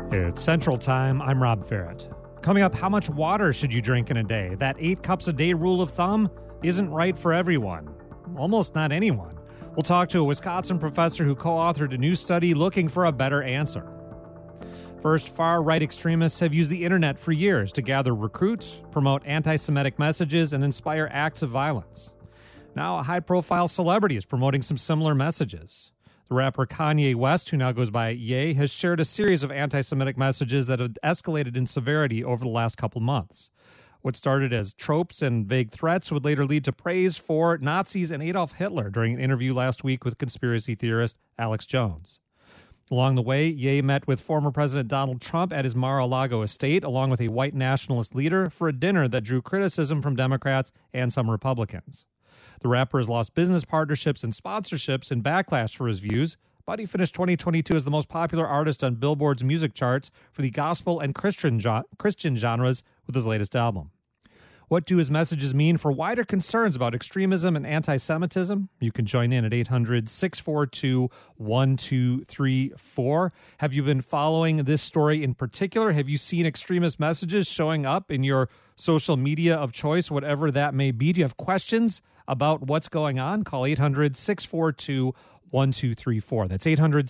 It's Central Time. I'm Rob Ferrett. Coming up, how much water should you drink in a day? That 8 cups a day rule of thumb isn't right for everyone. Almost not anyone. We'll talk to a Wisconsin professor who co-authored a new study looking for a better answer. First, far-right extremists have used the internet for years to gather, recruit, promote anti-Semitic messages, and inspire acts of violence. Now, a high-profile celebrity is promoting some similar messages. The rapper Kanye West, who now goes by Ye, has shared a series of anti-Semitic messages that have escalated in severity over the last couple months. What started as tropes and vague threats would later lead to praise for Nazis and Adolf Hitler during an interview last week with conspiracy theorist Alex Jones. Along the way, Ye met with former President Donald Trump at his Mar-a-Lago estate, along with a white nationalist leader, for a dinner that drew criticism from Democrats and some Republicans. The rapper has lost business partnerships and sponsorships in backlash for his views, but he finished 2022 as the most popular artist on Billboard's music charts for the gospel and Christian genres with his latest album. What do his messages mean for wider concerns about extremism and anti-Semitism? You can join in at 800-642-1234. Have you been following this story in particular? Have you seen extremist messages showing up in your social media of choice, whatever that may be? Do you have questions about what's going on? Call 800-642-1234. That's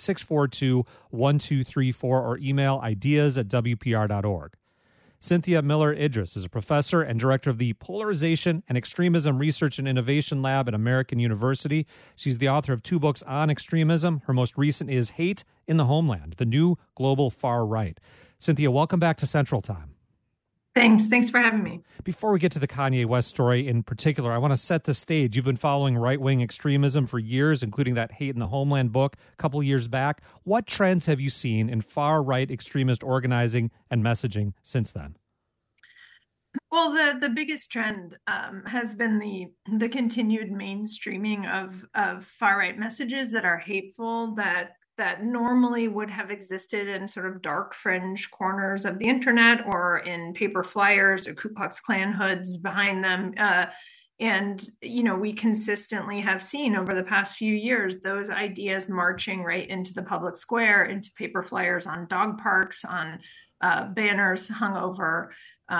800-642-1234 or email ideas@wpr.org. Cynthia Miller Idris is a professor and director of the Polarization and Extremism Research and Innovation Lab at American University. She's the author of 2 books on extremism. Her most recent is Hate in the Homeland, the New Global Far Right. Cynthia, welcome back to Central Time. Thanks for having me. Before we get to the Kanye West story in particular, I want to set the stage. You've been following right-wing extremism for years, including that Hate in the Homeland book a couple years back. What trends have you seen in far-right extremist organizing and messaging since then? Well, the biggest trend has been the continued mainstreaming of far-right messages that are hateful, that normally would have existed in sort of dark fringe corners of the internet or in paper flyers or Ku Klux Klan hoods behind them. And, we consistently have seen over the past few years, those ideas marching right into the public square, into paper flyers on dog parks, on banners hung over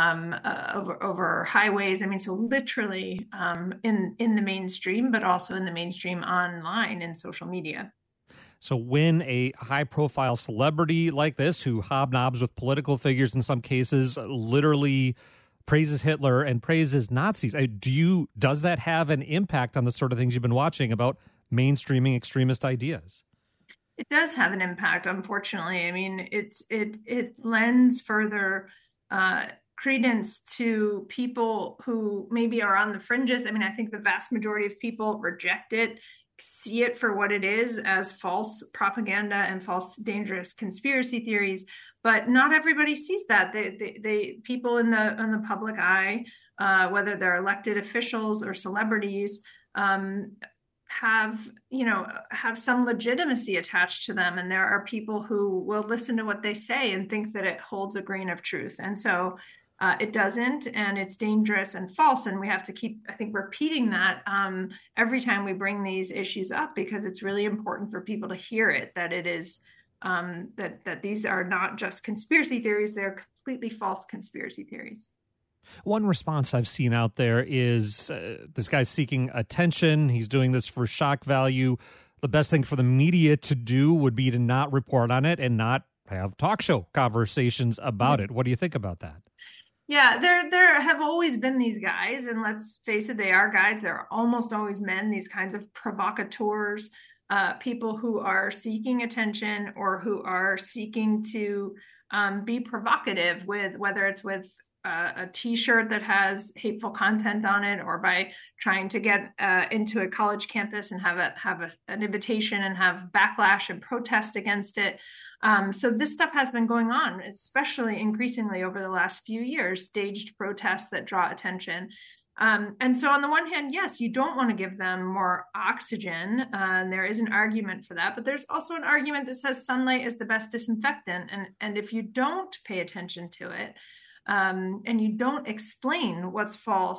highways. I mean, so literally in the mainstream, but also in the mainstream online and social media. So when a high-profile celebrity like this, who hobnobs with political figures in some cases, literally praises Hitler and praises Nazis, does that have an impact on the sort of things you've been watching about mainstreaming extremist ideas? It does have an impact, unfortunately. I mean, it lends further credence to people who maybe are on the fringes. I mean, I think the vast majority of people reject it, see it for what it is, as false propaganda and false, dangerous conspiracy theories. But not everybody sees that. They people in the public eye, whether they're elected officials or celebrities, have some legitimacy attached to them. And there are people who will listen to what they say and think that it holds a grain of truth. And so it doesn't, and it's dangerous and false. And we have to keep, I think, repeating that every time we bring these issues up, because it's really important for people to hear it, that it is that these are not just conspiracy theories, they're completely false conspiracy theories. One response I've seen out there is this guy's seeking attention. He's doing this for shock value. The best thing for the media to do would be to not report on it and not have talk show conversations about it. What do you think about that? Yeah, there have always been these guys, and let's face it, they are guys. They're almost always men, these kinds of provocateurs, people who are seeking attention or who are seeking to be provocative with, whether it's with a T-shirt that has hateful content on it, or by trying to get into a college campus and have an invitation and have backlash and protest against it. So this stuff has been going on, especially increasingly over the last few years, staged protests that draw attention. And so on the one hand, yes, you don't want to give them more oxygen. And there is an argument for that, but there's also an argument that says sunlight is the best disinfectant. And if you don't pay attention to it, and you don't explain what's false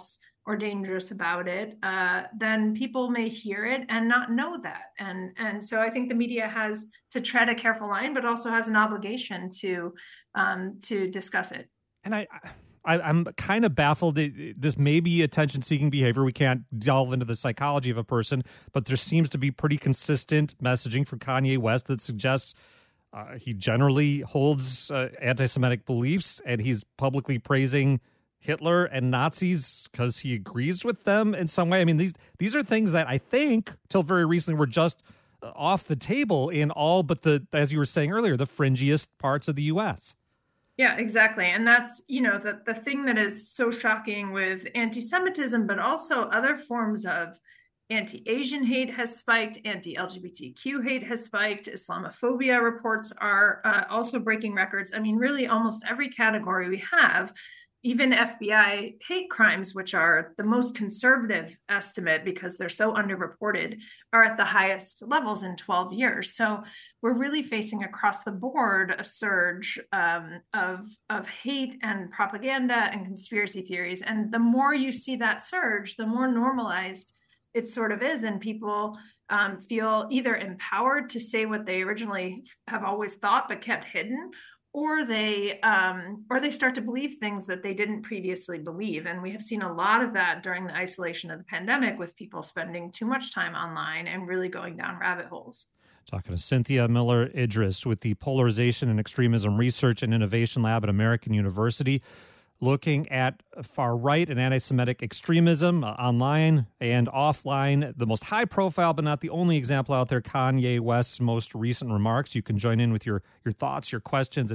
or dangerous about it, then people may hear it and not know that. And so I think the media has to tread a careful line, but also has an obligation to discuss it. And I'm kind of baffled. This may be attention-seeking behavior. We can't delve into the psychology of a person, but there seems to be pretty consistent messaging from Kanye West that suggests he generally holds anti-Semitic beliefs, and he's publicly praising Hitler and Nazis because he agrees with them in some way. I mean, these are things that I think, till very recently, were just off the table in all but as you were saying earlier, the fringiest parts of the U.S. Yeah, exactly. And that's, the thing that is so shocking with anti-Semitism, but also other forms of anti-Asian hate has spiked, anti-LGBTQ hate has spiked, Islamophobia reports are also breaking records. I mean, really almost every category we have, even FBI hate crimes, which are the most conservative estimate because they're so underreported, are at the highest levels in 12 years. So we're really facing across the board a surge of hate and propaganda and conspiracy theories. And the more you see that surge, the more normalized it sort of is. And people feel either empowered to say what they originally have always thought but kept hidden, or they start to believe things that they didn't previously believe. And we have seen a lot of that during the isolation of the pandemic, with people spending too much time online and really going down rabbit holes. Talking to Cynthia Miller Idriss with the Polarization and Extremism Research and Innovation Lab at American University, looking at far-right and anti-Semitic extremism online and offline. The most high-profile, but not the only example out there, Kanye West's most recent remarks. You can join in with your thoughts, your questions at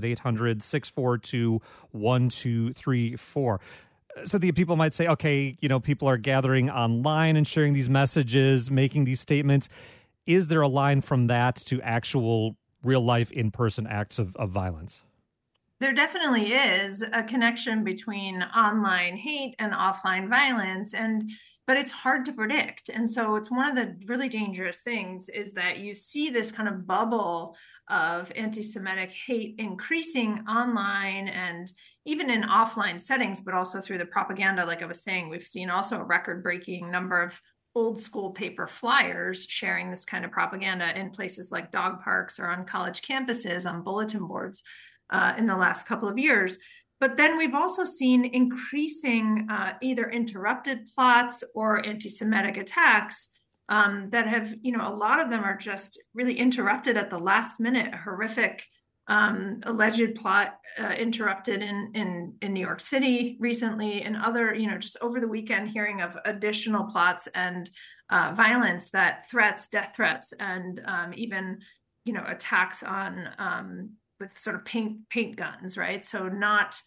800-642-1234. So people might say, okay, people are gathering online and sharing these messages, making these statements. Is there a line from that to actual real-life, in-person acts of violence? There definitely is a connection between online hate and offline violence, but it's hard to predict. And so it's one of the really dangerous things is that you see this kind of bubble of anti-Semitic hate increasing online and even in offline settings, but also through the propaganda. Like I was saying, we've seen also a record-breaking number of old school paper flyers sharing this kind of propaganda in places like dog parks or on college campuses, on bulletin boards. In the last couple of years. But then we've also seen increasing either interrupted plots or anti-Semitic attacks that have, a lot of them are just really interrupted at the last minute. A horrific alleged plot interrupted in New York City recently, and other, just over the weekend, hearing of additional plots and violence, death threats, and even, attacks on with sort of paint guns, right? So not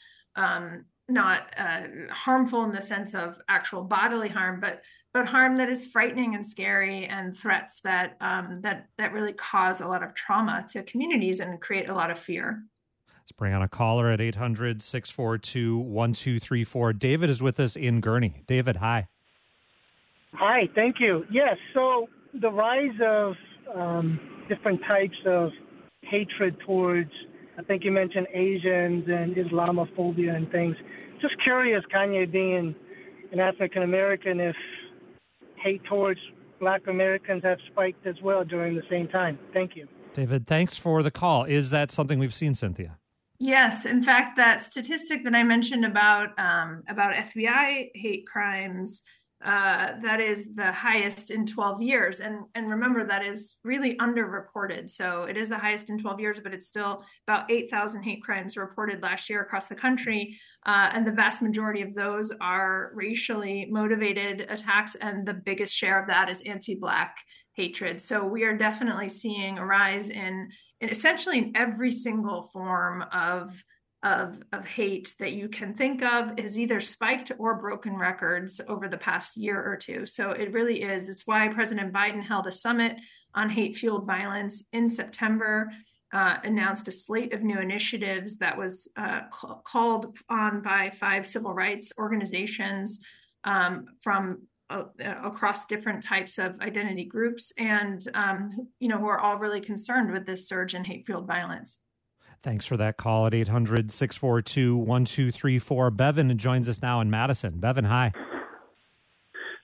harmful in the sense of actual bodily harm, but harm that is frightening and scary, and threats that really cause a lot of trauma to communities and create a lot of fear. Let's bring on a caller at 800-642-1234. David is with us in Gurnee. David, hi. Hi, thank you. Yes, so the rise of different types of hatred towards, I think you mentioned Asians and Islamophobia and things. Just curious, Kanye being an African American, if hate towards Black Americans have spiked as well during the same time. Thank you. David, thanks for the call. Is that something we've seen, Cynthia? Yes. In fact, that statistic that I mentioned about FBI hate crimes, that is the highest in 12 years. And remember, that is really underreported. So it is the highest in 12 years, but it's still about 8,000 hate crimes reported last year across the country. And the vast majority of those are racially motivated attacks. And the biggest share of that is anti-Black hatred. So we are definitely seeing a rise in essentially in every single form of hate that you can think of has either spiked or broken records over the past year or two. So it really is. It's why President Biden held a summit on hate-fueled violence in September, announced a slate of new initiatives that was called on by 5 civil rights organizations from across different types of identity groups, and who are all really concerned with this surge in hate-fueled violence. Thanks for that call at 800-642-1234. Bevan joins us now in Madison. Bevan, hi.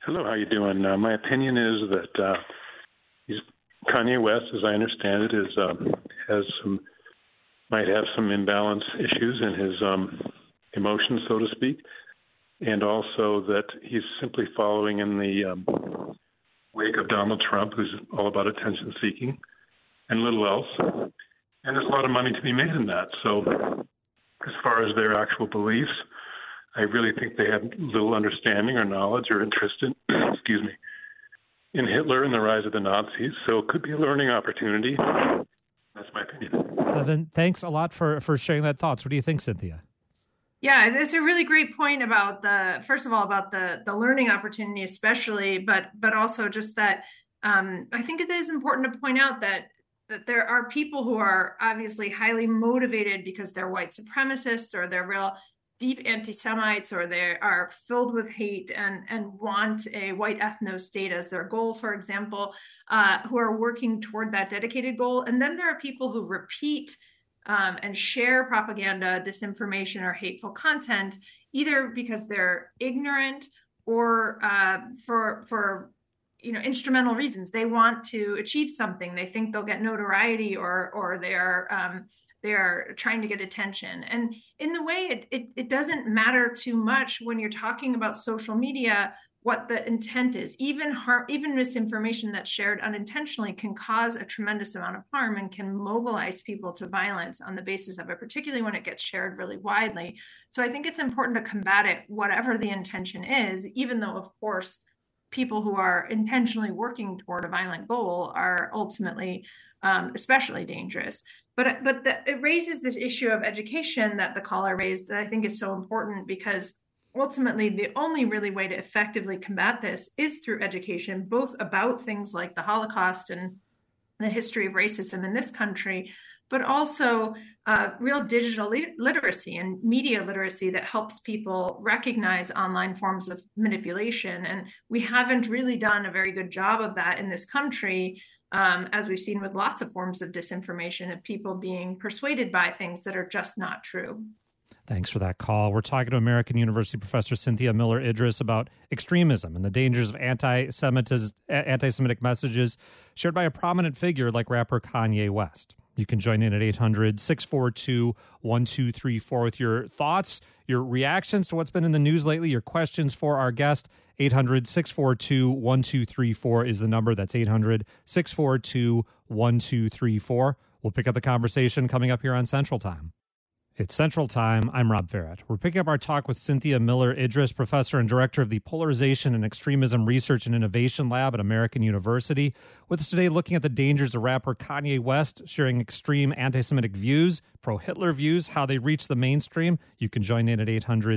Hello, how you doing? My opinion is that Kanye West, as I understand it, might have some imbalance issues in his emotions, so to speak, and also that he's simply following in the wake of Donald Trump, who's all about attention seeking, and little else. And there's a lot of money to be made in that. So, as far as their actual beliefs, I really think they have little understanding or knowledge or interest in, in Hitler and the rise of the Nazis. So it could be a learning opportunity. That's my opinion. Then thanks a lot for sharing that thoughts. What do you think, Cynthia? Yeah, that's a really great point about the learning opportunity, especially, but also just that I think it is important to point out that there are people who are obviously highly motivated because they're white supremacists or they're real deep anti-Semites, or they are filled with hate and want a white ethno-state as their goal, for example, who are working toward that dedicated goal. And then there are people who repeat and share propaganda, disinformation, or hateful content, either because they're ignorant or for instrumental reasons. They want to achieve something. They think they'll get notoriety, or they are trying to get attention. And in the way, it doesn't matter too much when you're talking about social media what the intent is. Even misinformation that's shared unintentionally can cause a tremendous amount of harm and can mobilize people to violence on the basis of it, particularly when it gets shared really widely. So I think it's important to combat it, whatever the intention is, even though, of course, people who are intentionally working toward a violent goal are ultimately especially dangerous. But it raises this issue of education that the caller raised that I think is so important, because ultimately the only really way to effectively combat this is through education, both about things like the Holocaust and the history of racism in this country, but also real digital literacy and media literacy that helps people recognize online forms of manipulation. And we haven't really done a very good job of that in this country, as we've seen with lots of forms of disinformation, of people being persuaded by things that are just not true. Thanks for that call. We're talking to American University professor Cynthia Miller Idriss about extremism and the dangers of anti-Semitic messages shared by a prominent figure like rapper Kanye West. You can join in at 800-642-1234 with your thoughts, your reactions to what's been in the news lately, your questions for our guest. 800-642-1234 is the number. That's 800-642-1234. We'll pick up the conversation coming up here on Central Time. It's Central Time. I'm Rob Farrett. We're picking up our talk with Cynthia Miller Idriss, professor and director of the Polarization and Extremism Research and Innovation Lab at American University. With us today, looking at the dangers of rapper Kanye West sharing extreme anti-Semitic views, pro-Hitler views, how they reach the mainstream. You can join in at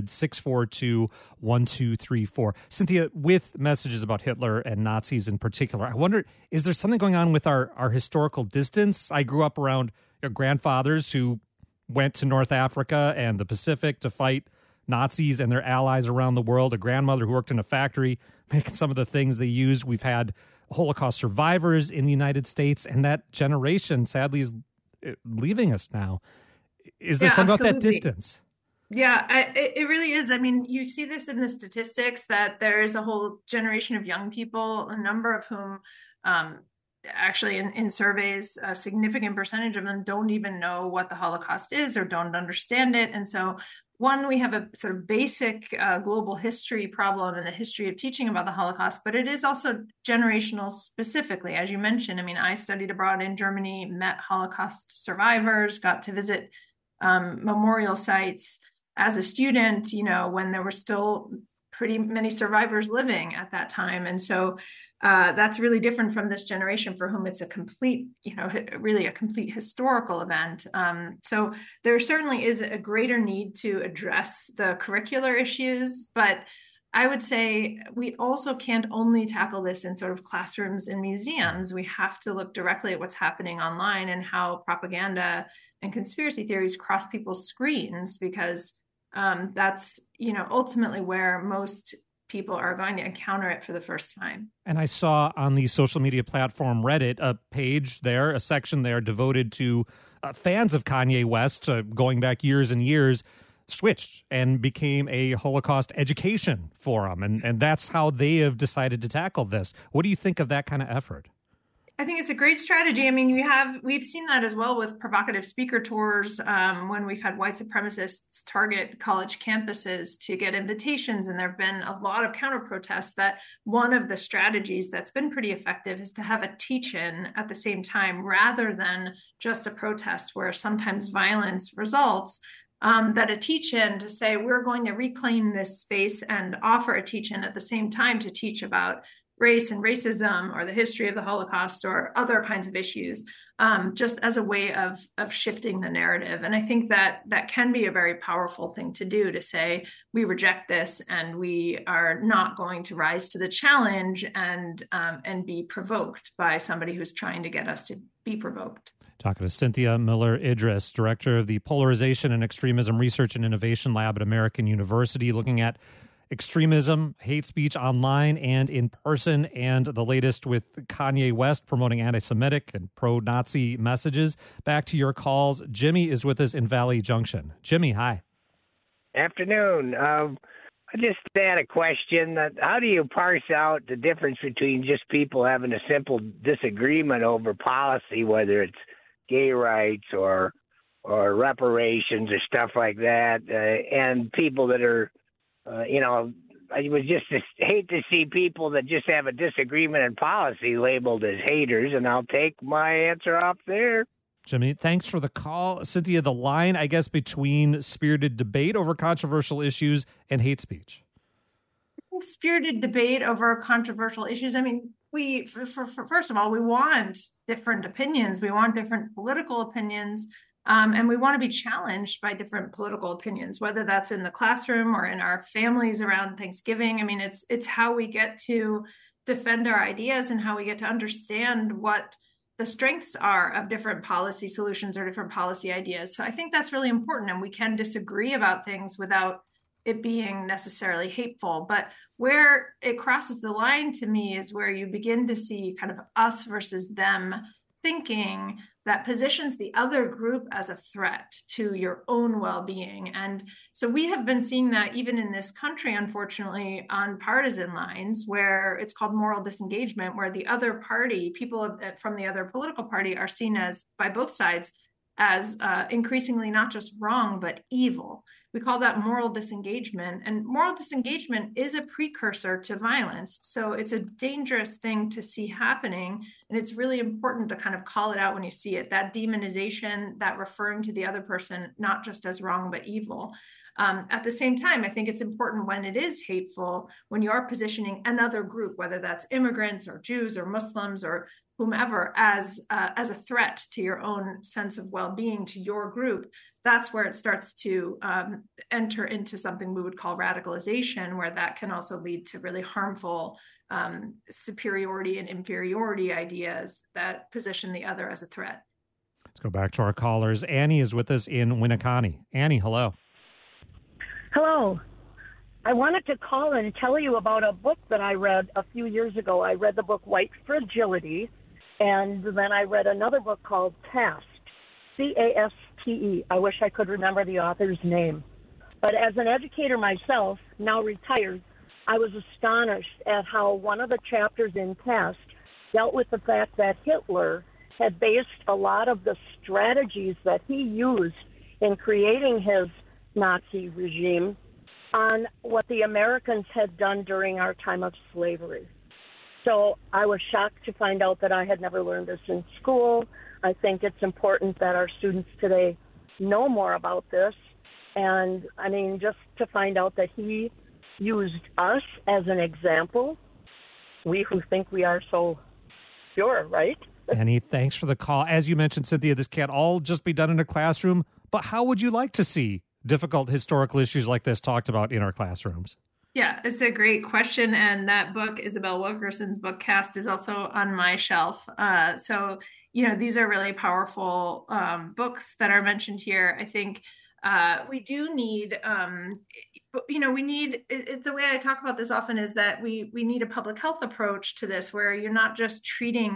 800-642-1234. Cynthia, with messages about Hitler and Nazis in particular, I wonder, is there something going on with our historical distance? I grew up around grandfathers who went to North Africa and the Pacific to fight Nazis and their allies around the world, a grandmother who worked in a factory making some of the things they used. We've had Holocaust survivors in the United States, and that generation, sadly, is leaving us now. Is there something about that distance? Yeah, it really is. I mean, you see this in the statistics that there is a whole generation of young people, a number of whom actually in surveys, a significant percentage of them don't even know what the Holocaust is or don't understand it. And so, one, we have a sort of basic global history problem in the history of teaching about the Holocaust, but it is also generational specifically. As you mentioned, I mean, I studied abroad in Germany, met Holocaust survivors, got to visit memorial sites as a student, when there were still pretty many survivors living at that time. And so that's really different from this generation for whom it's a complete, really a complete historical event. So there certainly is a greater need to address the curricular issues, but I would say we also can't only tackle this in sort of classrooms and museums. We have to look directly at what's happening online and how propaganda and conspiracy theories cross people's screens, because that's, ultimately where most people are going to encounter it for the first time. And I saw on the social media platform Reddit a page there, a section there devoted to fans of Kanye West, going back years and years, switched and became a Holocaust education forum. And that's how they have decided to tackle this. What do you think of that kind of effort? I think it's a great strategy. I mean, we've seen that as well with provocative speaker tours when we've had white supremacists target college campuses to get invitations, and there have been a lot of counter protests. That one of the strategies that's been pretty effective is to have a teach-in at the same time, rather than just a protest where sometimes violence results. That a teach-in to say we're going to reclaim this space and offer a teach-in at the same time to teach about race and racism or the history of the Holocaust or other kinds of issues, just as a way of shifting the narrative. And I think that can be a very powerful thing to do, to say we reject this and we are not going to rise to the challenge and be provoked by somebody who's trying to get us to be provoked. Talking to Cynthia Miller-Idriss, director of the Polarization and Extremism Research and Innovation Lab at American University, looking at extremism, hate speech online and in person, and the latest with Kanye West promoting anti-Semitic and pro-Nazi messages. Back to your calls. Jimmy is with us in Valley Junction. Jimmy, hi. Afternoon. I just had a question. How do you parse out the difference between just people having a simple disagreement over policy, whether it's gay rights or reparations or stuff like that, and people that are I would just hate to see people that just have a disagreement in policy labeled as haters, and I'll take my answer off there. Jimmy, thanks for the call. Cynthia, the line, I guess, between spirited debate over controversial issues and hate speech. Spirited debate over controversial issues. I mean, first of all, we want different opinions. We want different political opinions. And we want to be challenged by different political opinions, whether that's in the classroom or in our families around Thanksgiving. I mean, it's how we get to defend our ideas and how we get to understand what the strengths are of different policy solutions or different policy ideas. So I think that's really important. And we can disagree about things without it being necessarily hateful. But where it crosses the line to me is where you begin to see kind of us versus them thinking that positions the other group as a threat to your own well-being. And so we have been seeing that even in this country, unfortunately, on partisan lines, where it's called moral disengagement, where the other party, people from the other political party, are seen as, by both sides, as increasingly not just wrong, but evil. We call that moral disengagement. And moral disengagement is a precursor to violence. So it's a dangerous thing to see happening. And it's really important to kind of call it out when you see it, that demonization, that referring to the other person, not just as wrong, but evil. At the same time, I think it's important when it is hateful, when you are positioning another group, whether that's immigrants or Jews or Muslims or whomever, as a threat to your own sense of well-being, to your group. That's where it starts to enter into something we would call radicalization, where that can also lead to really harmful superiority and inferiority ideas that position the other as a threat. Let's go back to our callers. Annie is with us in Winneconne. Annie, hello. Hello. I wanted to call and tell you about a book that I read a few years ago. I read the book White Fragility, and then I read another book called Caste, C-A-S-T-E. I wish I could remember the author's name. But as an educator myself, now retired, I was astonished at how one of the chapters in Caste dealt with the fact that Hitler had based a lot of the strategies that he used in creating his Nazi regime on what the Americans had done during our time of slavery. So I was shocked to find out that I had never learned this in school. I think it's important that our students today know more about this. And I mean, just to find out that he used us as an example, we who think we are so pure, right? Annie, thanks for the call. As you mentioned, Cynthia, this can't all just be done in a classroom, but how would you like to see difficult historical issues like this talked about in our classrooms? Yeah, it's a great question. And that book, Isabel Wilkerson's book, Caste, is also on my shelf. So, these are really powerful books that are mentioned here. I think we do need, the way I talk about this often is that we need a public health approach to this, where you're not just treating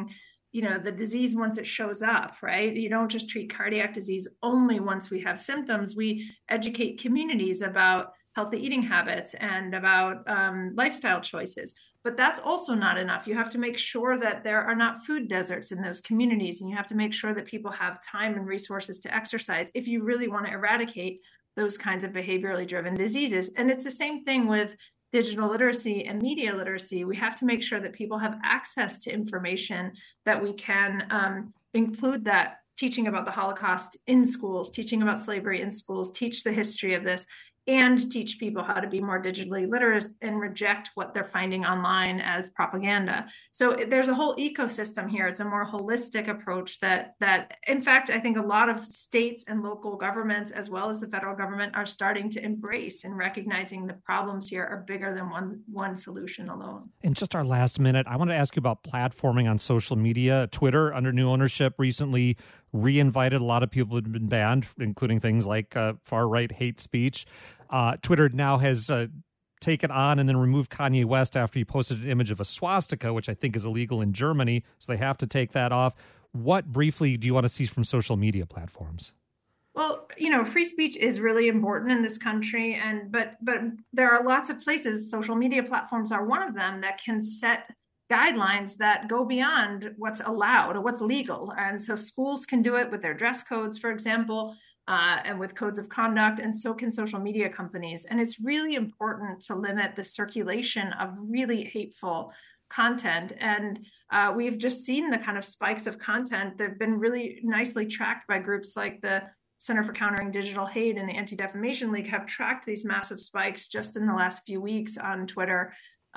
the disease once it shows up, right? You don't just treat cardiac disease only once we have symptoms. We educate communities about healthy eating habits and about lifestyle choices. But that's also not enough. You have to make sure that there are not food deserts in those communities, and you have to make sure that people have time and resources to exercise if you really want to eradicate those kinds of behaviorally driven diseases. And it's the same thing with digital literacy and media literacy. We have to make sure that people have access to information, that we can include that teaching about the Holocaust in schools, teaching about slavery in schools, teach the history of this, and teach people how to be more digitally literate and reject what they're finding online as propaganda. So there's a whole ecosystem here. It's a more holistic approach that in fact, I think a lot of states and local governments, as well as the federal government, are starting to embrace, and recognizing the problems here are bigger than one solution alone. In just our last minute, I want to ask you about platforming on social media. Twitter, under new ownership, recently re-invited a lot of people who had been banned, including things like far-right hate speech. Twitter now has taken on and then removed Kanye West after he posted an image of a swastika, which I think is illegal in Germany, so they have to take that off. What, briefly, do you want to see from social media platforms? Well, free speech is really important in this country, but there are lots of places, social media platforms are one of them, that can set guidelines that go beyond what's allowed or what's legal. And so schools can do it with their dress codes, for example, and with codes of conduct, and so can social media companies. And it's really important to limit the circulation of really hateful content. And we've just seen the kind of spikes of content. They've been really nicely tracked by groups like the Center for Countering Digital Hate and the Anti-Defamation League have tracked these massive spikes just in the last few weeks on Twitter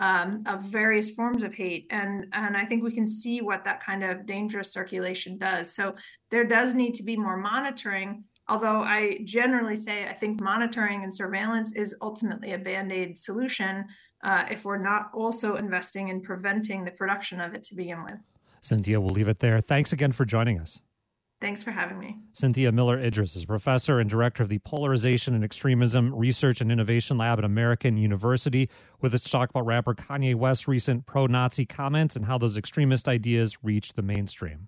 of various forms of hate. And I think we can see what that kind of dangerous circulation does. So there does need to be more monitoring, although I generally say I think monitoring and surveillance is ultimately a Band-Aid solution if we're not also investing in preventing the production of it to begin with. Cynthia, we'll leave it there. Thanks again for joining us. Thanks for having me. Cynthia Miller-Idriss is professor and director of the Polarization and Extremism Research and Innovation Lab at American University, with us to talk about rapper Kanye West's recent pro-Nazi comments and how those extremist ideas reach the mainstream.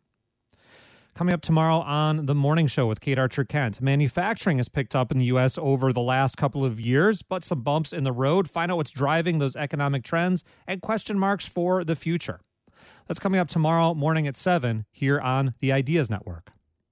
Coming up tomorrow on The Morning Show with Kate Archer-Kent, manufacturing has picked up in the U.S. over the last couple of years, but some bumps in the road. Find out what's driving those economic trends and question marks for the future. That's coming up tomorrow morning at 7 here on the Ideas Network.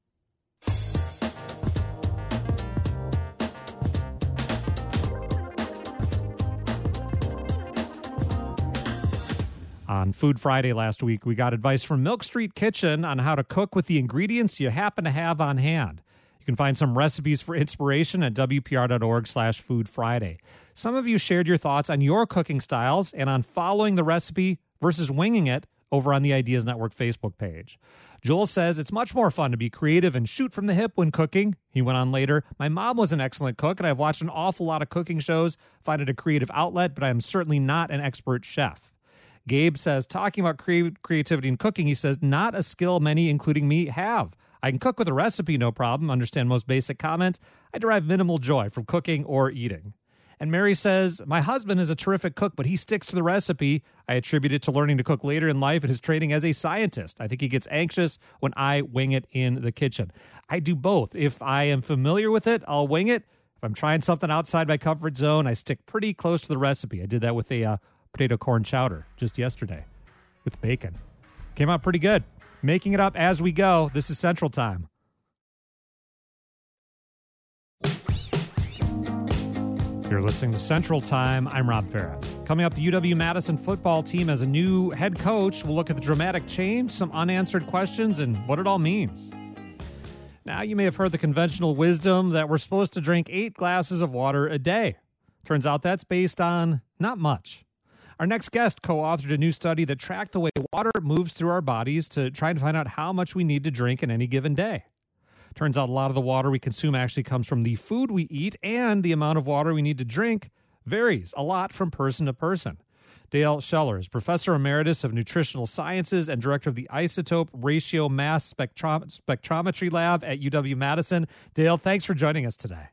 On Food Friday last week, we got advice from Milk Street Kitchen on how to cook with the ingredients you happen to have on hand. You can find some recipes for inspiration at WPR.org/Food Friday. Some of you shared your thoughts on your cooking styles and on following the recipe versus winging it over on the Ideas Network Facebook page. Joel says it's much more fun to be creative and shoot from the hip when cooking. He went on later, my mom was an excellent cook, and I've watched an awful lot of cooking shows, find it a creative outlet, but I am certainly not an expert chef. Gabe says, talking about creativity in cooking, he says, not a skill many, including me, have. I can cook with a recipe, no problem, understand most basic comments. I derive minimal joy from cooking or eating. And Mary says, my husband is a terrific cook, but he sticks to the recipe. I attribute it to learning to cook later in life and his training as a scientist. I think he gets anxious when I wing it in the kitchen. I do both. If I am familiar with it, I'll wing it. If I'm trying something outside my comfort zone, I stick pretty close to the recipe. I did that with a potato corn chowder just yesterday with bacon. Came out pretty good. Making it up as we go. This is Central Time. You're listening to Central Time. I'm Rob Ferret. Coming up, the UW-Madison football team has a new head coach. We'll look at the dramatic change, some unanswered questions, and what it all means. Now, you may have heard the conventional wisdom that we're supposed to drink 8 glasses of water a day. Turns out that's based on not much. Our next guest co-authored a new study that tracked the way water moves through our bodies to try and find out how much we need to drink in any given day. Turns out a lot of the water we consume actually comes from the food we eat, and the amount of water we need to drink varies a lot from person to person. Dale Scheller is Professor Emeritus of Nutritional Sciences and Director of the Isotope Ratio Mass Spectrometry Lab at UW-Madison. Dale, thanks for joining us today.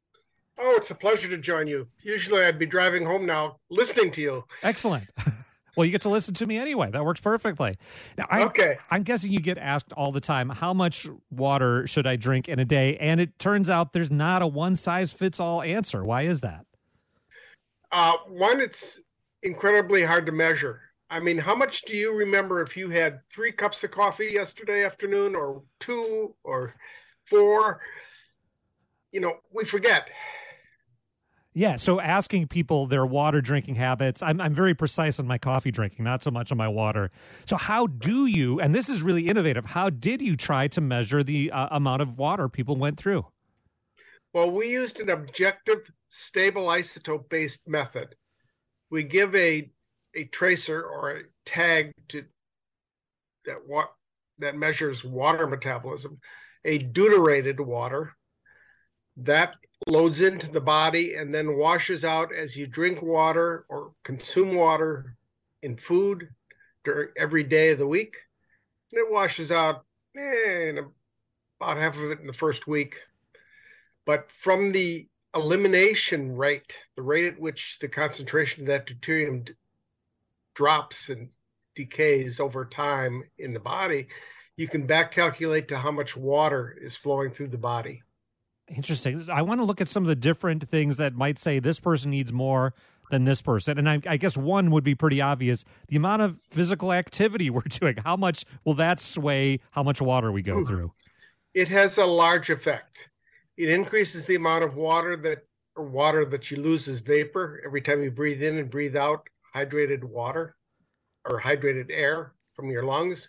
Oh, it's a pleasure to join you. Usually I'd be driving home now listening to you. Excellent. Well, you get to listen to me anyway. That works perfectly. Now, I'm guessing you get asked all the time, how much water should I drink in a day? And it turns out there's not a one-size-fits-all answer. Why is that? One, it's incredibly hard to measure. I mean, how much do you remember if you had 3 cups of coffee yesterday afternoon, or 2 or 4? We forget. Yeah, so asking people their water drinking habits, I'm very precise on my coffee drinking, not so much on my water. So how do you, and this is really innovative, how did you try to measure the amount of water people went through? Well, we used an objective, stable isotope-based method. We give a tracer or a tag to that measures water metabolism, a deuterated water that loads into the body and then washes out as you drink water or consume water in food during every day of the week. And it washes out in about half of it in the first week. But from the elimination rate, the rate at which the concentration of that deuterium drops and decays over time in the body, you can back calculate to how much water is flowing through the body. Interesting. I want to look at some of the different things that might say this person needs more than this person. And I guess one would be pretty obvious. The amount of physical activity we're doing, how much will that sway how much water we go through? It has a large effect. It increases the amount of water that you lose as vapor every time you breathe in and breathe out hydrated water or hydrated air from your lungs.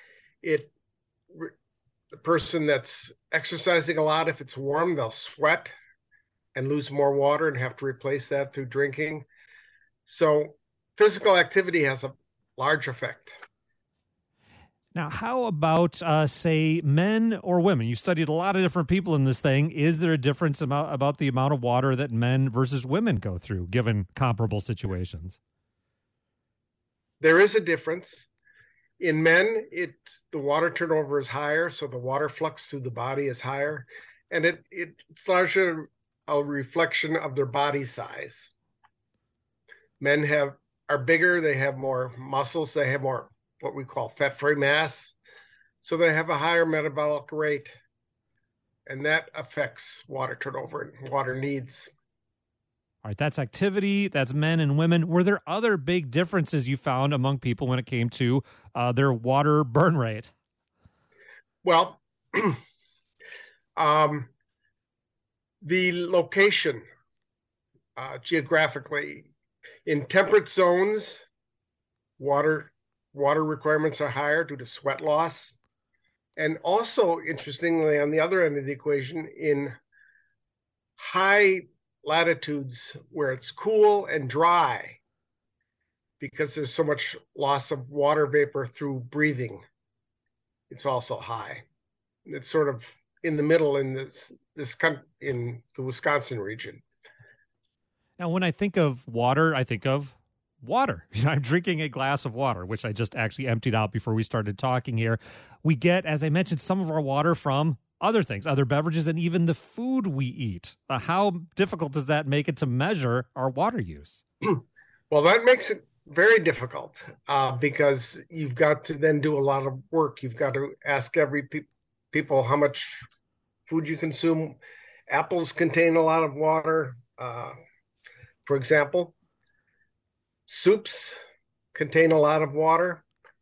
The person that's exercising a lot, if it's warm, they'll sweat and lose more water and have to replace that through drinking. So physical activity has a large effect. Now, how about, say, men or women? You studied a lot of different people in this thing. Is there a difference about the amount of water that men versus women go through, given comparable situations? There is a difference. In men, the water turnover is higher, so the water flux through the body is higher, and it's largely a reflection of their body size. Men are bigger, they have more muscles, they have more what we call fat-free mass, so they have a higher metabolic rate, and that affects water turnover and water needs. All right, that's activity, that's men and women. Were there other big differences you found among people when it came to their water burn rate? Well, the location geographically, in temperate zones, water requirements are higher due to sweat loss. And also, interestingly, on the other end of the equation, in high latitudes where it's cool and dry, because there's so much loss of water vapor through breathing, it's also high. It's sort of in the middle in in the Wisconsin region. Now, when I think of water, I think of water. I'm drinking a glass of water, which I just actually emptied out before we started talking here. We get, as I mentioned, some of our water from other things, other beverages, and even the food we eat. How difficult does that make it to measure our water use? Well, that makes it very difficult because you've got to then do a lot of work. You've got to ask people how much food you consume. Apples contain a lot of water, for example. Soups contain a lot of water.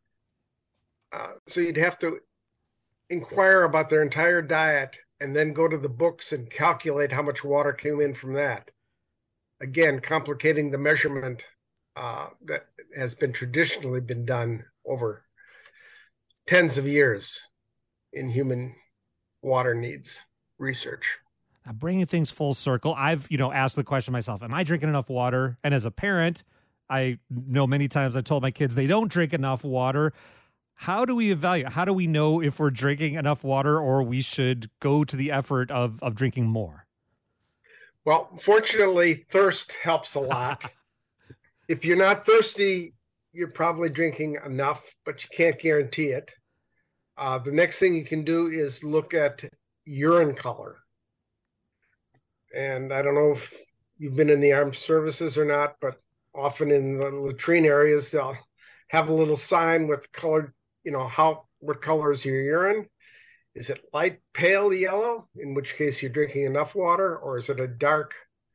So you'd have to inquire about their entire diet and then go to the books and calculate how much water came in from that. Again, complicating the measurement that has traditionally been done over tens of years in human water needs research. Now, bringing things full circle, I've asked the question myself, am I drinking enough water? And as a parent, I know many times I've told my kids they don't drink enough water. How do we evaluate? How do we know if we're drinking enough water or we should go to the effort of drinking more? Well, fortunately, thirst helps a lot. If you're not thirsty, you're probably drinking enough, but you can't guarantee it. The next thing you can do is look at urine color. And I don't know if you've been in the armed services or not, but often in the latrine areas, they'll have a little sign with colored, what color is your urine? Is it light pale yellow, in which case you're drinking enough water, or is it a dark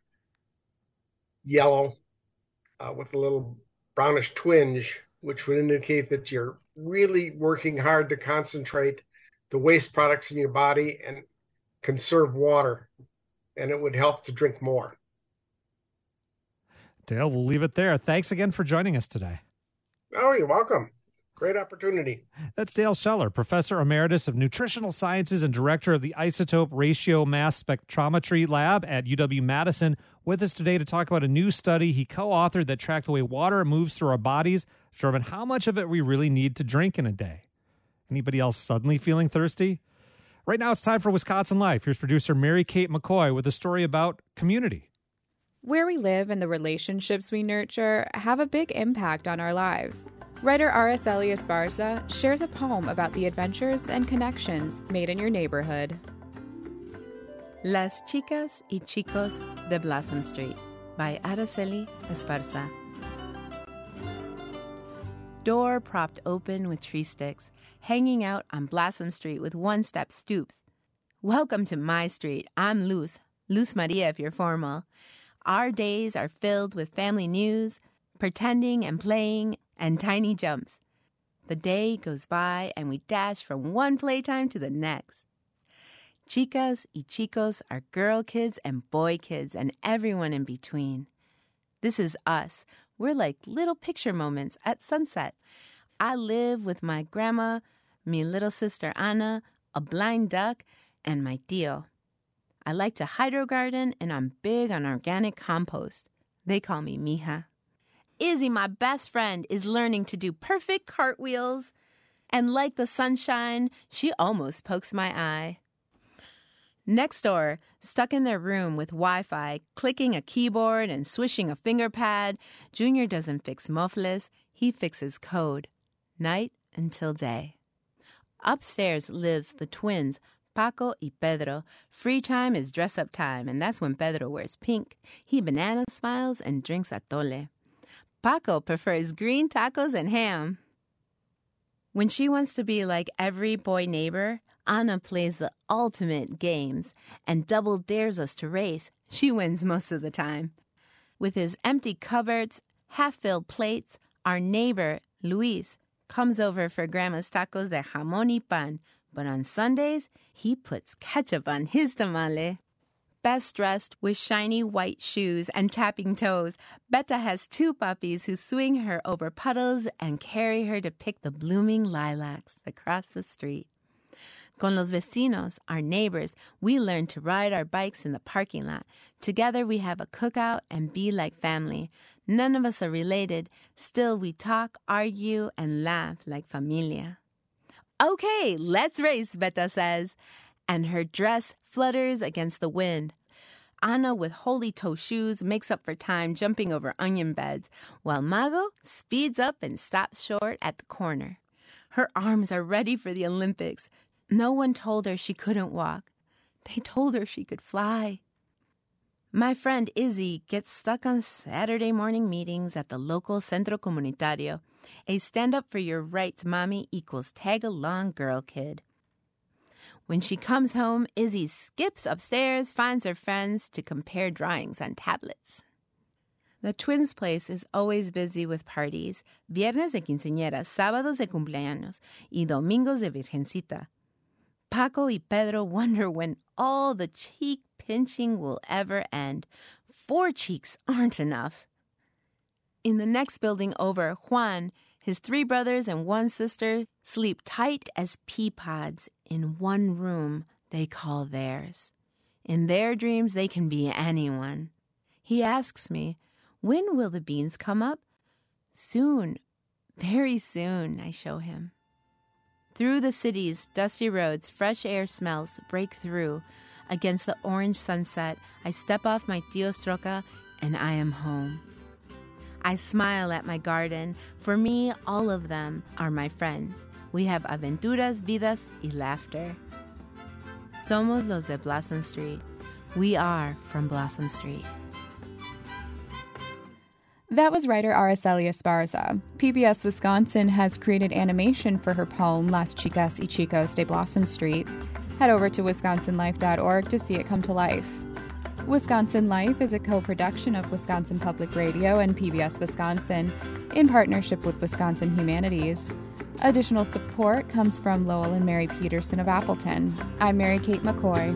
yellow with a little brownish twinge, which would indicate that you're really working hard to concentrate the waste products in your body and conserve water, and it would help to drink more. Dale, we'll leave it there. Thanks again for joining us today. Oh, you're welcome. Great opportunity. That's Dale Scheller, Professor Emeritus of Nutritional Sciences and Director of the Isotope Ratio Mass Spectrometry Lab at UW-Madison, with us today to talk about a new study he co-authored that tracked the way water moves through our bodies to determine how much of it we really need to drink in a day. Anybody else suddenly feeling thirsty? Right now it's time for Wisconsin Life. Here's producer Mary Kate McCoy with a story about community. Where we live and the relationships we nurture have a big impact on our lives. Writer Araceli Esparza shares a poem about the adventures and connections made in your neighborhood. Las Chicas y Chicos de Blossom Street by Araceli Esparza. Door propped open with tree sticks, hanging out on Blossom Street with one-step stoops. Welcome to my street. I'm Luz Maria if you're formal. Our days are filled with family news, pretending and playing, and tiny jumps. The day goes by and we dash from one playtime to the next. Chicas y chicos are girl kids and boy kids and everyone in between. This is us. We're like little picture moments at sunset. I live with my grandma, my little sister Ana, a blind duck, and my tío. I like to hydrogarden, and I'm big on organic compost. They call me Mija. Izzy, my best friend, is learning to do perfect cartwheels. And like the sunshine, she almost pokes my eye. Next door, stuck in their room with Wi-Fi, clicking a keyboard and swishing a finger pad, Junior doesn't fix mufflers, he fixes code. Night until day. Upstairs lives the twins, Paco y Pedro. Free time is dress-up time, and that's when Pedro wears pink. He banana smiles and drinks atole. Paco prefers green tacos and ham. When she wants to be like every boy neighbor, Ana plays the ultimate games and double dares us to race. She wins most of the time. With his empty cupboards, half-filled plates, our neighbor, Luis, comes over for Grandma's tacos de jamón y pan, but on Sundays, he puts ketchup on his tamale. Best dressed with shiny white shoes and tapping toes, Beta has two puppies who swing her over puddles and carry her to pick the blooming lilacs across the street. Con los vecinos, our neighbors, we learn to ride our bikes in the parking lot. Together we have a cookout and be like family. None of us are related. Still, we talk, argue, and laugh like familia. Okay, let's race, Beta says. And her dress flutters against the wind. Ana, with holy toe shoes, makes up for time jumping over onion beds, while Mago speeds up and stops short at the corner. Her arms are ready for the Olympics. No one told her she couldn't walk. They told her she could fly. My friend Izzy gets stuck on Saturday morning meetings at the local Centro Comunitario. A stand-up-for-your-rights mommy equals tag-along girl kid. When she comes home, Izzy skips upstairs, finds her friends to compare drawings on tablets. The twins' place is always busy with parties, viernes de quinceañeras, sábados de cumpleaños, y domingos de virgencita. Paco y Pedro wonder when all the cheek pinching will ever end. 4 cheeks aren't enough. In the next building over, Juan, his 3 brothers and 1 sister, sleep tight as pea pods in one room they call theirs. In their dreams, they can be anyone. He asks me, when will the beans come up? Soon, very soon, I show him. Through the city's dusty roads, fresh air smells break through. Against the orange sunset, I step off my tío's troca and I am home. I smile at my garden. For me, all of them are my friends. We have aventuras, vidas, y laughter. Somos los de Blossom Street. We are from Blossom Street. That was writer Araceli Esparza. PBS Wisconsin has created animation for her poem Las Chicas y Chicos de Blossom Street. Head over to wisconsinlife.org to see it come to life. Wisconsin Life is a co-production of Wisconsin Public Radio and PBS Wisconsin in partnership with Wisconsin Humanities. Additional support comes from Lowell and Mary Peterson of Appleton. I'm Mary Kate McCoy.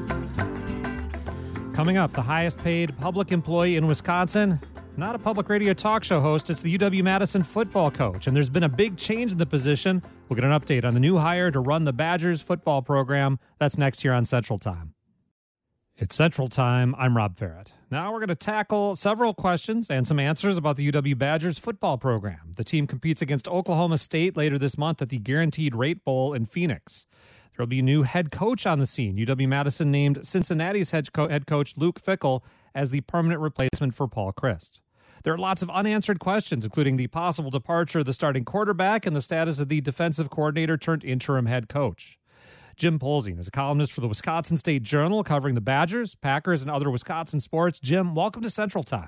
Coming up, the highest paid public employee in Wisconsin, not a public radio talk show host, it's the UW-Madison football coach. And there's been a big change in the position. We'll get an update on the new hire to run the Badgers football program. That's next here on Central Time. It's Central Time. I'm Rob Ferret. Now we're going to tackle several questions and some answers about the UW Badgers football program. The team competes against Oklahoma State later this month at the Guaranteed Rate Bowl in Phoenix. There will be a new head coach on the scene. UW-Madison named Cincinnati's head coach Luke Fickell as the permanent replacement for Paul Chryst. There are lots of unanswered questions, including the possible departure of the starting quarterback and the status of the defensive coordinator turned interim head coach. Jim Polzin is a columnist for the Wisconsin State Journal covering the Badgers, Packers, and other Wisconsin sports. Jim, welcome to Central Time.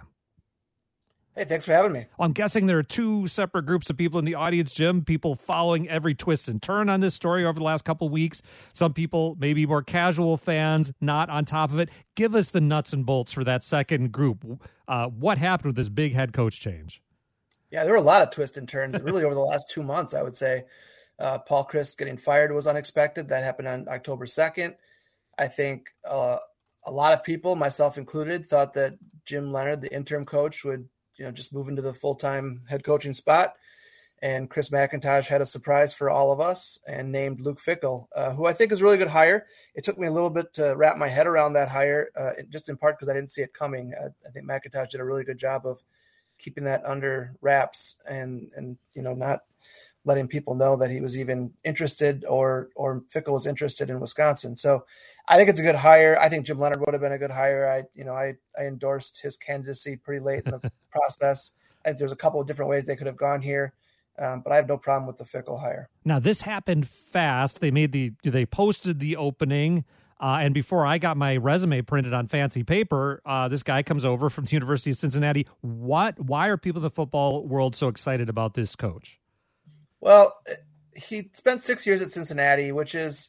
Hey, thanks for having me. I'm guessing there are two separate groups of people in the audience, Jim, people following every twist and turn on this story over the last couple of weeks. Some people, maybe more casual fans, not on top of it. Give us the nuts and bolts for that second group. What happened with this big head coach change? Yeah, there were a lot of twists and turns, really over the last 2 months, I would say. Paul Chryst getting fired was unexpected. That happened on October 2nd. I think a lot of people, myself included, thought that Jim Leonhard, the interim coach, would just move into the full-time head coaching spot. And Chris McIntosh had a surprise for all of us and named Luke Fickell, who I think is a really good hire. It took me a little bit to wrap my head around that hire, just in part because I didn't see it coming. I think McIntosh did a really good job of keeping that under wraps and not letting people know that he was even interested or Fickell was interested in Wisconsin. So I think it's a good hire. I think Jim Leonhard would have been a good hire. I endorsed his candidacy pretty late in the process. I think there's a couple of different ways they could have gone here, but I have no problem with the Fickell hire. Now this happened fast. They posted the opening, and before I got my resume printed on fancy paper, this guy comes over from the University of Cincinnati. Why are people in the football world so excited about this coach? Well, he spent 6 years at Cincinnati, which is,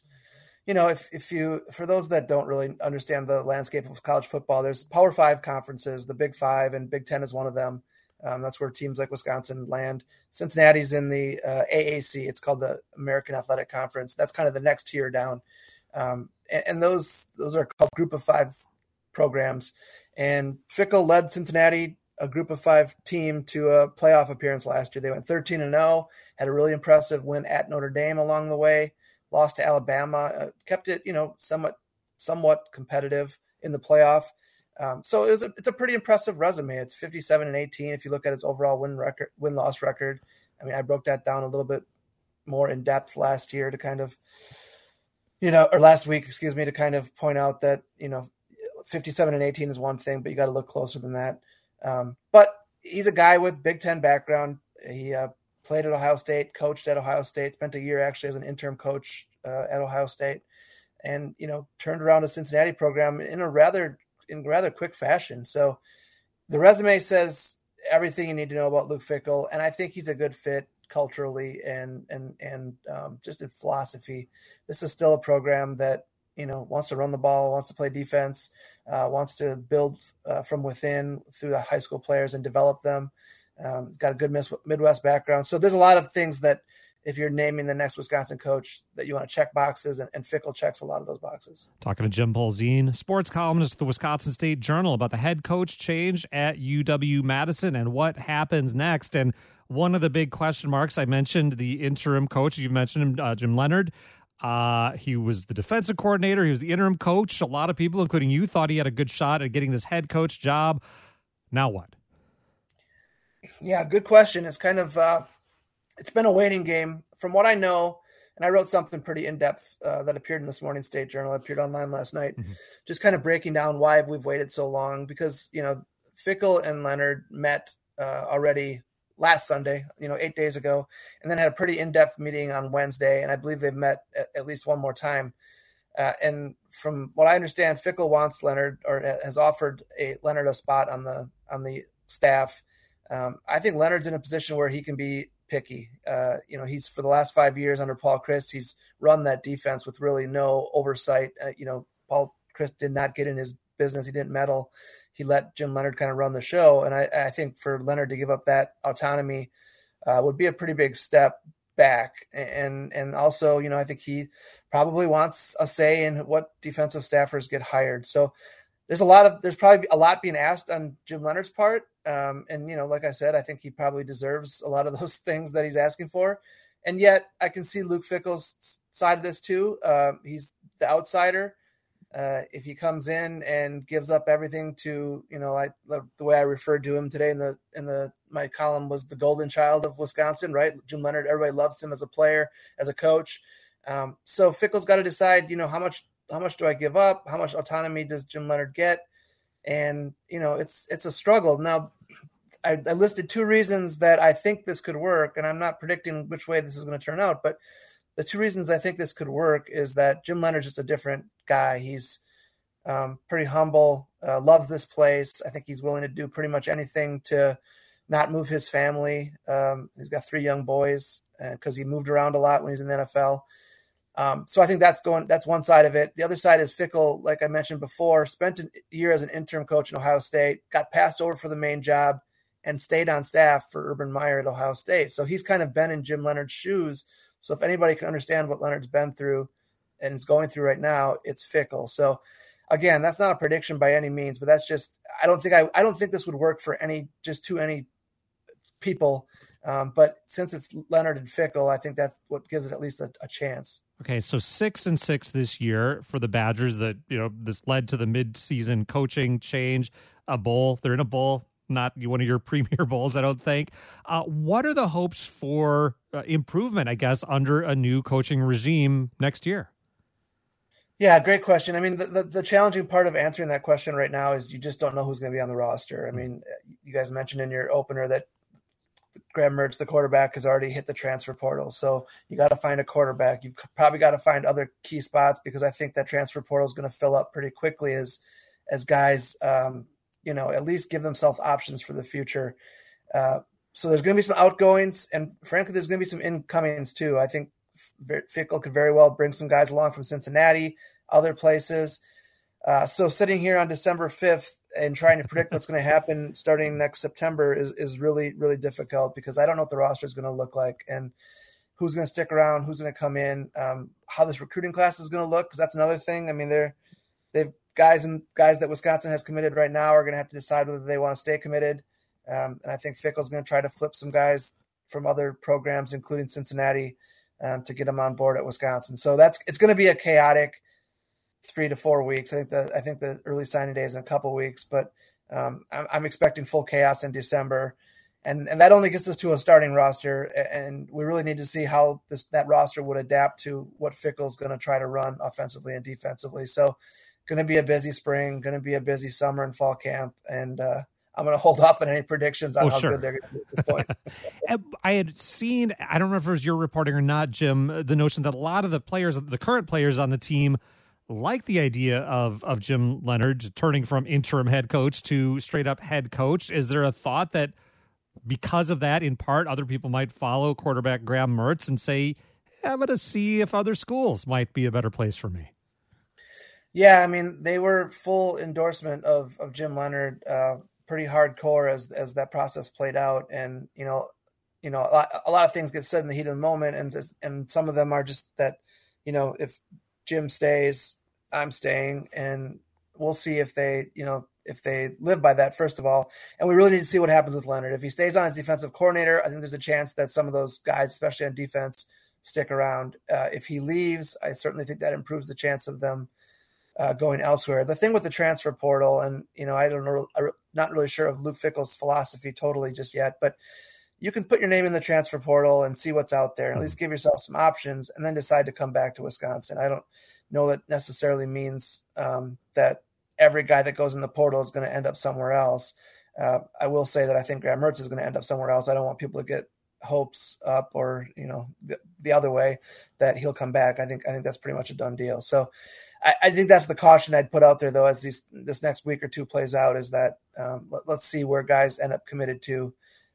for those that don't really understand the landscape of college football, there's Power 5 conferences, the Big 5, and Big 10 is one of them. That's where teams like Wisconsin land. Cincinnati's in the AAC. It's called the American Athletic Conference. That's kind of the next tier down. And those are called Group of 5 programs. And Fickell led Cincinnati, a Group of 5 team, to a playoff appearance last year. They went 13-0, had a really impressive win at Notre Dame along the way, lost to Alabama, kept it, somewhat competitive in the playoff. So it's a pretty impressive resume. It's 57-18 if you look at its overall win-loss record. I mean, I broke that down a little bit more in depth last year to kind of, or last week, to kind of point out that, 57-18 is one thing, but you got to look closer than that. But he's a guy with Big Ten background. He played at Ohio State, coached at Ohio State, spent a year actually as an interim coach at Ohio State, and turned around a Cincinnati program in rather quick fashion. So the resume says everything you need to know about Luke Fickell, and I think he's a good fit culturally and just in philosophy. This is still a program that wants to run the ball, wants to play defense, wants to build from within through the high school players and develop them. Got a good Midwest background. So there's a lot of things that if you're naming the next Wisconsin coach that you want to check boxes, and Fickell checks a lot of those boxes. Talking to Jim Polzin, sports columnist at the Wisconsin State Journal, about the head coach change at UW-Madison and what happens next. And one of the big question marks, I mentioned the interim coach. You mentioned him, Jim Leonhard. He was the defensive coordinator. He was the interim coach. A lot of people, including you, thought he had a good shot at getting this head coach job. Now what? Yeah, good question. It's kind of it's been a waiting game. From what I know, and I wrote something pretty in-depth that appeared in this morning's State Journal, appeared online last night, just kind of breaking down why we've waited so long. Because, Fickell and Leonhard met already last Sunday, 8 days ago, and then had a pretty in-depth meeting on Wednesday, and I believe they've met at least one more time. And from what I understand, Fickell wants Leonhard, or has offered Leonhard a spot on the staff. I think Leonard's in a position where he can be picky. He's for the last 5 years under Paul Chryst, he's run that defense with really no oversight. Paul Chryst did not get in his business. He didn't meddle. He let Jim Leonard kind of run the show. And I think for Leonard to give up that autonomy would be a pretty big step back. And also, I think he probably wants a say in what defensive staffers get hired. So there's probably a lot being asked on Jim Leonard's part. Like I said, I think he probably deserves a lot of those things that he's asking for. And yet I can see Luke Fickell's side of this too. He's the outsider. If he comes in and gives up everything to, the way I referred to him today in my column was the golden child of Wisconsin, right? Jim Leonard, everybody loves him as a player, as a coach. So Fickell's got to decide, how much do I give up? How much autonomy does Jim Leonard get? And, it's a struggle. Now, I listed 2 reasons that I think this could work, and I'm not predicting which way this is going to turn out, but the 2 reasons I think this could work is that Jim Leonard's just a different guy. He's pretty humble, loves this place. I think he's willing to do pretty much anything to not move his family. He's got 3 young boys because he moved around a lot when he was in the NFL. So I think that's one side of it. The other side is Fickell, like I mentioned before, spent a year as an interim coach in Ohio State, got passed over for the main job, and stayed on staff for Urban Meyer at Ohio State. So he's kind of been in Jim Leonard's shoes. So if anybody can understand what Leonard's been through and is going through right now, it's Fickell. So again, that's not a prediction by any means, but that's just, I don't think this would work for any people. But since it's Leonard and Fickell, I think that's what gives it at least a chance. Okay, so 6-6 this year for the Badgers. That this led to the mid-season coaching change. A bowl, they're in a bowl, not one of your premier bowls, I don't think. What are the hopes for improvement, I guess, under a new coaching regime next year? Yeah, great question. I mean, the challenging part of answering that question right now is you just don't know who's going to be on the roster. I mean, you guys mentioned in your opener that Graham Mertz, the quarterback, has already hit the transfer portal. So you got to find a quarterback. You've probably got to find other key spots because I think that transfer portal is going to fill up pretty quickly as guys, at least give themselves options for the future. So there's going to be some outgoings, and frankly, there's going to be some incomings too. I think Fickell could very well bring some guys along from Cincinnati, other places. So sitting here on December 5th and trying to predict what's going to happen starting next September is really, really difficult because I don't know what the roster is going to look like and who's going to stick around, who's going to come in, how this recruiting class is going to look, because that's another thing. I mean, they've guys that Wisconsin has committed right now are going to have to decide whether they want to stay committed. And I think Fickell's going to try to flip some guys from other programs, including Cincinnati, to get them on board at Wisconsin. So it's going to be a chaotic 3 to 4 weeks. I think the early signing day is in a couple weeks, but I'm expecting full chaos in December, and that only gets us to a starting roster. And we really need to see how that roster would adapt to what Fickell's going to try to run offensively and defensively. So, going to be a busy spring, going to be a busy summer and fall camp, and I'm going to hold off on any predictions on how good they're going to be at this point. I had seen, I don't know if it was your reporting or not, Jim, the notion that a lot of the current players on the team like the idea of Jim Leonard turning from interim head coach to straight up head coach. Is there a thought that because of that, in part, other people might follow quarterback Graham Mertz and say, I'm going to see if other schools might be a better place for me? Yeah, I mean, they were full endorsement of Jim Leonard, pretty hardcore as that process played out. And, a lot of things get said in the heat of the moment. And some of them are just that, if Jim stays, I'm staying, and we'll see if they live by that, first of all. And we really need to see what happens with Leonard. If he stays on as defensive coordinator, I think there's a chance that some of those guys, especially on defense, stick around. If he leaves, I certainly think that improves the chance of them going elsewhere. The thing with the transfer portal, and I'm not really sure of Luke Fickell's philosophy totally just yet, but you can put your name in the transfer portal and see what's out there, and at least give yourself some options, and then decide to come back to Wisconsin. I don't know that necessarily means that every guy that goes in the portal is going to end up somewhere else. I will say that I think Graham Mertz is going to end up somewhere else. I don't want people to get hopes up or the other way that he'll come back. I think that's pretty much a done deal. So I think that's the caution I'd put out there, though, as this next week or two plays out, is that let's see where guys end up committed to.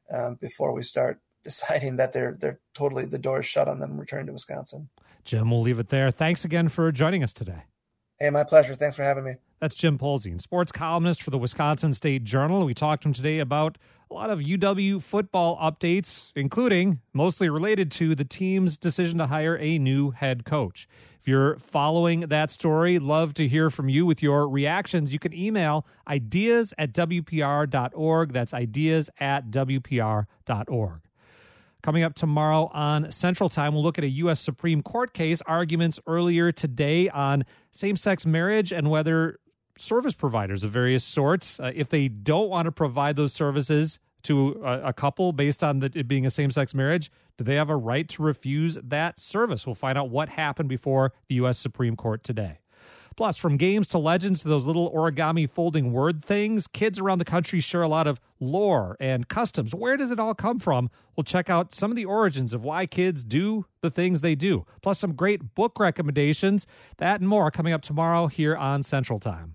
before we start deciding that they're totally, the door is shut on them returning to Wisconsin. Jim, we'll leave it there. Thanks again for joining us today. Hey, my pleasure. Thanks for having me. That's Jim Polzin, sports columnist for the Wisconsin State Journal. We talked to him today about a lot of UW football updates, including mostly related to the team's decision to hire a new head coach. If you're following that story, love to hear from you with your reactions. You can email ideas@wpr.org. That's ideas@wpr.org. Coming up tomorrow on Central Time, we'll look at a U.S. Supreme Court case, arguments earlier today on same-sex marriage and whether service providers of various sorts, if they don't want to provide those services to a couple based on it being a same-sex marriage, do they have a right to refuse that service? We'll find out what happened before the U.S. Supreme Court today. Plus, from games to legends to those little origami folding word things, kids around the country share a lot of lore and customs. Where does it all come from? We'll check out some of the origins of why kids do the things they do. Plus, some great book recommendations. That and more coming up tomorrow here on Central Time.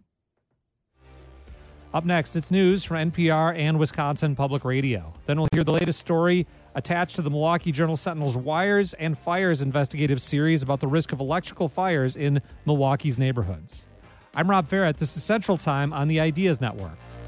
Up next, it's news from NPR and Wisconsin Public Radio. Then we'll hear the latest story attached to the Milwaukee Journal-Sentinel's Wires and Fires investigative series about the risk of electrical fires in Milwaukee's neighborhoods. I'm Rob Ferrett. This is Central Time on the Ideas Network.